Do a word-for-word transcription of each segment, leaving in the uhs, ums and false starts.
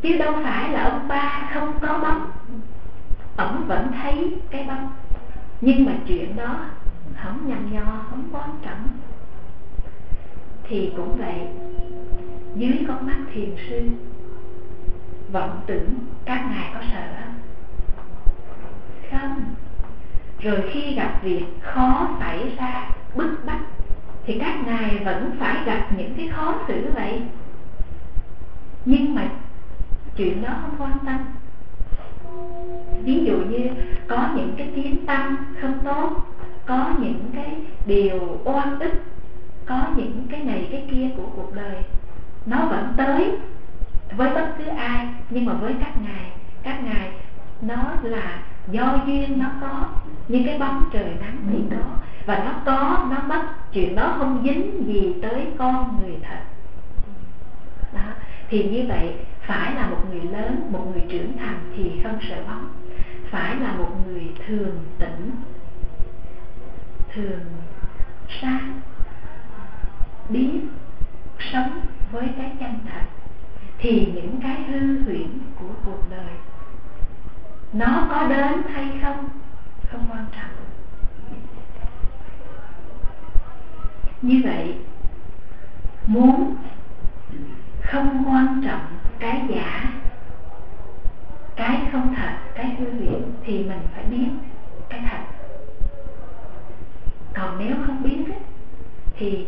chứ đâu phải là ông ba không có bóng, ổng vẫn thấy cái bóng. Nhưng mà chuyện đó không nhằm nhò, không quan trọng. Thì cũng vậy, dưới con mắt thiền sư, vọng tưởng các ngài có sợ không? Không. Rồi khi gặp việc khó xảy ra, bức bách, thì các ngài vẫn phải gặp những cái khó xử vậy. Nhưng mà chuyện đó không quan tâm. Ví dụ như có những cái tiếng tăm không tốt, có những cái điều oan ức, có những cái này cái kia của cuộc đời, nó vẫn tới với bất cứ ai. Nhưng mà với các ngài, các ngài nó là do duyên nó có, như cái bóng trời nắng thì có, và nó có, nó mất, chuyện đó không dính gì tới con người thật. Đó. Thì như vậy, phải là một người lớn, một người trưởng thành thì không sợ bóng. Phải là một người thường tĩnh, thường sáng, biết sống với cái chân thật, thì những cái hư huyễn của cuộc đời nó có đến hay không không quan trọng. Như vậy, muốn không quan trọng cái giả, cái không thật, cái hư huyễn, thì mình phải biết cái thật. Còn nếu không biết thì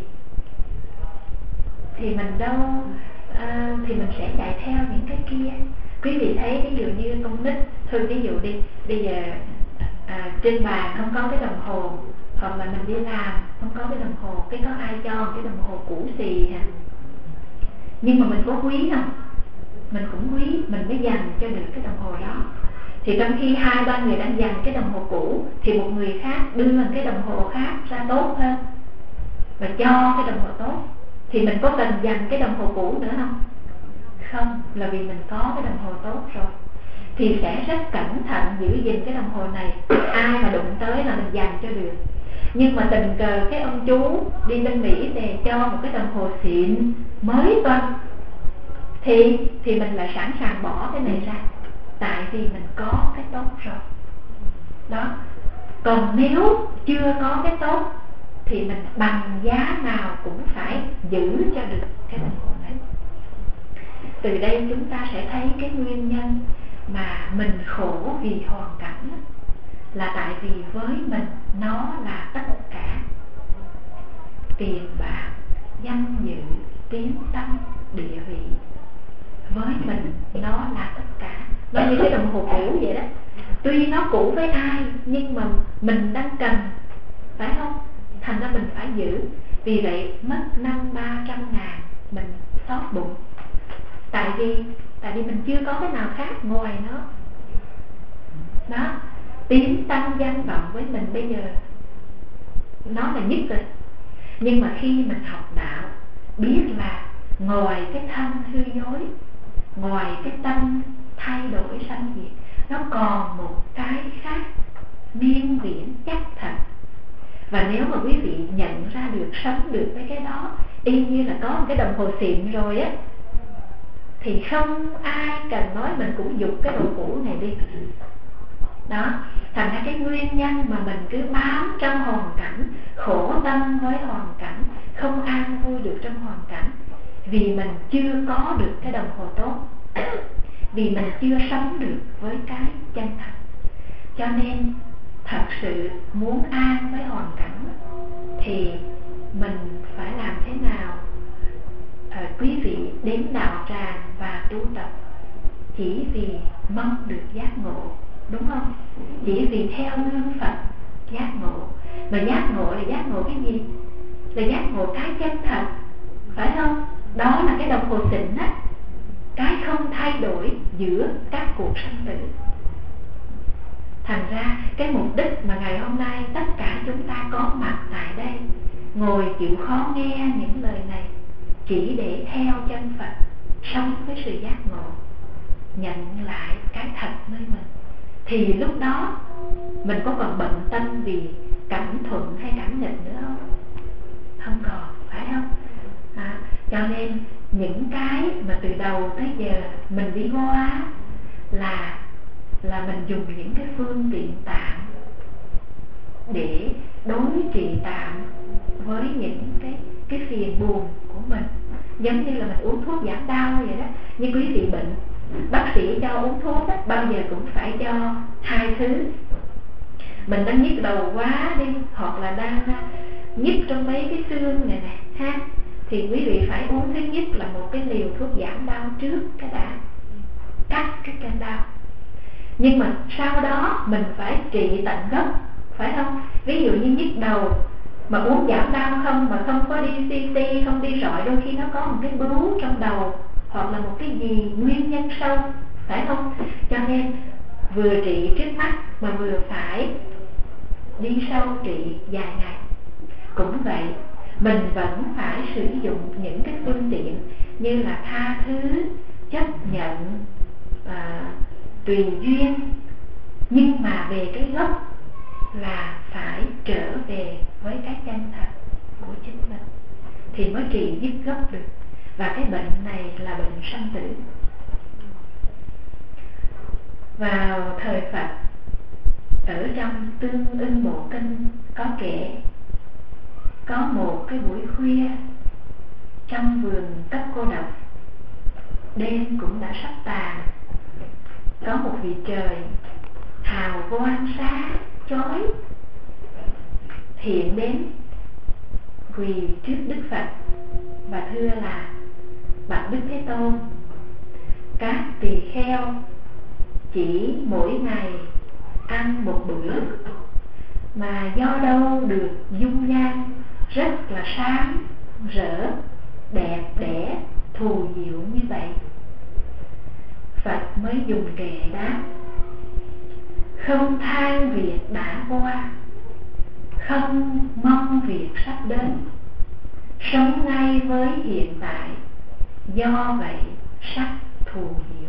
thì mình đâu à, thì mình sẽ chạy theo những cái kia. Quý vị thấy ví dụ như con nít, thôi ví dụ đi, bây giờ à, trên bàn không có cái đồng hồ, hoặc là mình đi làm không có cái đồng hồ, cái có ai cho cái đồng hồ cũ xì hả? Nhưng mà mình có quý không? Mình cũng quý, mình mới dành cho được cái đồng hồ đó. Thì trong khi hai ba người đang dành cái đồng hồ cũ, thì một người khác đưa một cái đồng hồ khác ra tốt hơn và cho cái đồng hồ tốt, thì mình có cần dành cái đồng hồ cũ nữa không? Không, là vì mình có cái đồng hồ tốt rồi, thì sẽ rất cẩn thận giữ gìn cái đồng hồ này. Ai mà đụng tới là mình dành cho được. Nhưng mà tình cờ cái ông chú đi bên Mỹ về cho một cái đồng hồ xịn mới toanh, thì thì mình lại sẵn sàng bỏ cái này ra, tại vì mình có cái tốt rồi. Đó. Còn nếu chưa có cái tốt thì mình bằng giá nào cũng phải giữ cho được cái đồng hồ này. Từ đây chúng ta sẽ thấy cái nguyên nhân mà mình khổ vì hoàn cảnh, là tại vì với mình nó là tất cả. Tiền bạc, danh dự, tiếng tăm, địa vị, với mình nó là tất cả. Nó như cái đồng hồ cũ vậy đó. Tuy nó cũ với ai, nhưng mà mình đang cần, phải không? Thành ra mình phải giữ. Vì vậy mất năm ba trăm ngàn mình xót bụng. Tại vì Tại vì mình chưa có cái nào khác ngoài nó. Đó. Tiếng tăm danh vọng với mình bây giờ nó là nhất rồi. Nhưng mà khi mình học đạo, biết là ngoài cái thân hư dối, ngoài cái tâm thay đổi sanh diệt, nó còn một cái khác miên viễn chắc thật. Và nếu mà quý vị nhận ra được, sống được với cái đó, y như là có một cái đồng hồ xịn rồi á, thì không ai cần nói, mình cũng giục cái đồ cũ này đi. Đó. Thành ra cái nguyên nhân mà mình cứ bám trong hoàn cảnh, khổ tâm với hoàn cảnh, không an vui được trong hoàn cảnh, vì mình chưa có được cái đồng hồ tốt, vì mình chưa sống được với cái chân thật. Cho nên thật sự muốn an với hoàn cảnh thì mình phải làm thế nào? À, quý vị đến đạo tràng và tu tập chỉ vì mong được giác ngộ, đúng không? Chỉ vì theo gương Phật giác ngộ. Mà giác ngộ là giác ngộ cái gì? Là giác ngộ cái chân thật, phải không? Đó là cái đồng hồ xịn á, cái không thay đổi giữa các cuộc sanh tử. Thành ra cái mục đích mà ngày hôm nay tất cả chúng ta có mặt tại đây, ngồi chịu khó nghe những lời này, chỉ để theo chân Phật, sống với sự giác ngộ, nhận lại cái thật nơi mình. Thì lúc đó mình có còn bận tâm vì cảnh thuận hay cảnh nghịch nữa không? Không còn, phải không? À, cho nên những cái mà từ đầu tới giờ mình đi qua là là mình dùng những cái phương tiện tạm để đối trị tạm với những cái cái phiền buồn của mình, giống như là mình uống thuốc giảm đau vậy đó. Như quý vị bệnh, bác sĩ cho uống thuốc đó, bao giờ cũng phải cho hai thứ. Mình đang nhức đầu quá đi, hoặc là đang nhức trong mấy cái xương này nè ha, thì quý vị phải uống thứ nhất là một cái liều thuốc giảm đau trước cái đã, cắt cái cơn đau. Nhưng mà sau đó mình phải trị tận gốc, phải không? Ví dụ như nhức đầu mà uống giảm đau không, mà không có đi xê tê, không đi rọi, đôi khi nó có một cái bướu trong đầu hoặc là một cái gì nguyên nhân sâu, phải không? Cho nên vừa trị trước mắt mà vừa phải đi sâu trị dài ngày. Cũng vậy, mình vẫn phải sử dụng những cái phương tiện như là tha thứ, chấp nhận, à, tùy duyên, nhưng mà về cái gốc là phải trở về với cái chân thật của chính mình thì mới trị dứt gốc được. Và cái bệnh này là bệnh sanh tử. Vào thời Phật, ở trong Tương Ưng Bộ Kinh có kể, có một cái buổi khuya trong vườn Cấp Cô Độc, đêm cũng đã sắp tàn, có một vị trời hào quang sáng chói hiện đến quỳ trước Đức Phật và thưa là: bạch Đức Thế Tôn, các tỳ kheo chỉ mỗi ngày ăn một bữa mà do đâu được dung nhan rất là sáng rỡ, đẹp đẽ, thù diệu như vậy? Phật mới dùng kệ đáp: không than việc đã qua, không mong việc sắp đến, sống ngay với hiện tại, do vậy sắc thù diệu.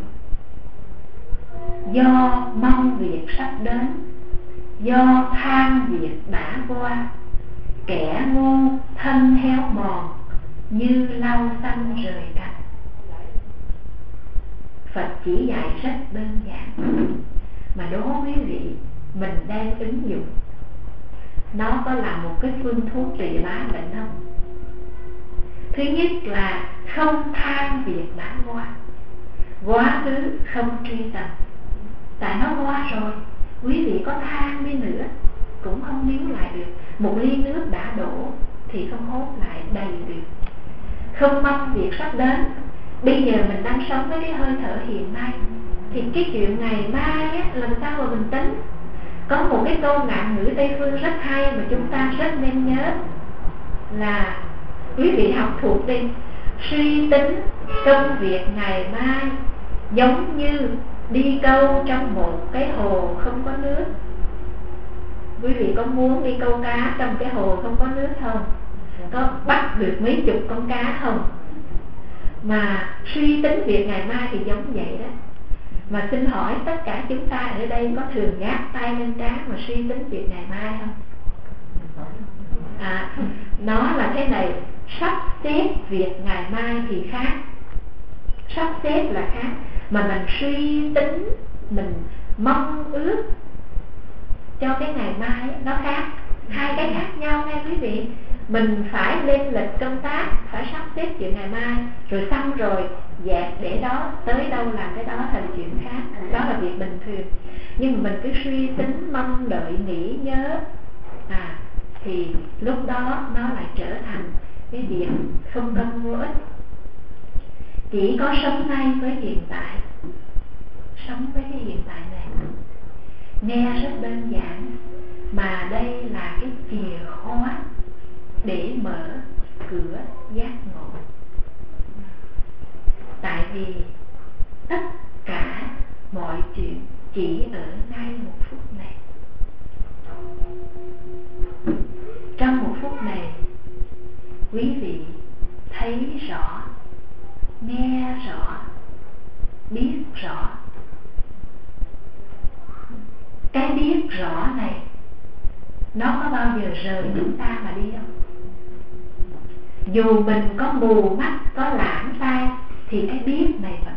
Do mong việc sắp đến, do than việc đã qua, kẻ ngu thân héo mòn như lau xanh rời cành. Phật chỉ dạy rất đơn giản, mà đố quý vị mình đang ứng dụng, nó có là một cái phương thuốc trị bá bệnh không? Thứ nhất là không than việc đã qua, quá khứ không truy tầm, tại nó qua rồi. Quý vị có than đi nữa cũng không níu lại được. Một ly nước đã đổ thì không hốt lại đầy được. Không mong việc sắp đến. Bây giờ mình đang sống với cái hơi thở hiện nay, thì cái chuyện ngày mai á, làm sao mà mình tính? Có một cái câu ngạn ngữ Tây Phương rất hay mà chúng ta rất nên nhớ, là quý vị học thuộc đi: suy tính công việc ngày mai giống như đi câu trong một cái hồ không có nước. Quý vị có muốn đi câu cá trong cái hồ không có nước không? Có bắt được mấy chục con cá không? Mà suy tính việc ngày mai thì giống vậy đó. Mà xin hỏi tất cả chúng ta ở đây có thường gác tay lên trán mà suy tính việc ngày mai không? À, nó là thế này: sắp xếp việc ngày mai thì khác, sắp xếp là khác, mà mình suy tính, mình mong ước cho cái ngày mai nó khác. Hai cái khác nhau nghe quý vị. Mình phải lên lịch công tác, phải sắp xếp chuyện ngày mai, rồi xong rồi dẹp để đó, tới đâu làm cái đó thành chuyện khác. Đó là việc bình thường. Nhưng mà mình cứ suy tính, mong đợi, nghĩ nhớ, à, thì lúc đó nó lại trở thành cái việc không công vô ích. Chỉ có sống ngay với hiện tại, sống với cái hiện tại này. Nghe rất đơn giản, mà đây là cái chìa khóa để mở cửa giác ngộ. Tại vì tất cả mọi chuyện chỉ ở ngay một phút này. Trong một phút này, quý vị thấy rõ, nghe rõ, biết rõ. Cái biết rõ này nó có bao giờ rời chúng ta mà đi không? dù mình có mù mắt có lãng tai thì cái biết này vẫn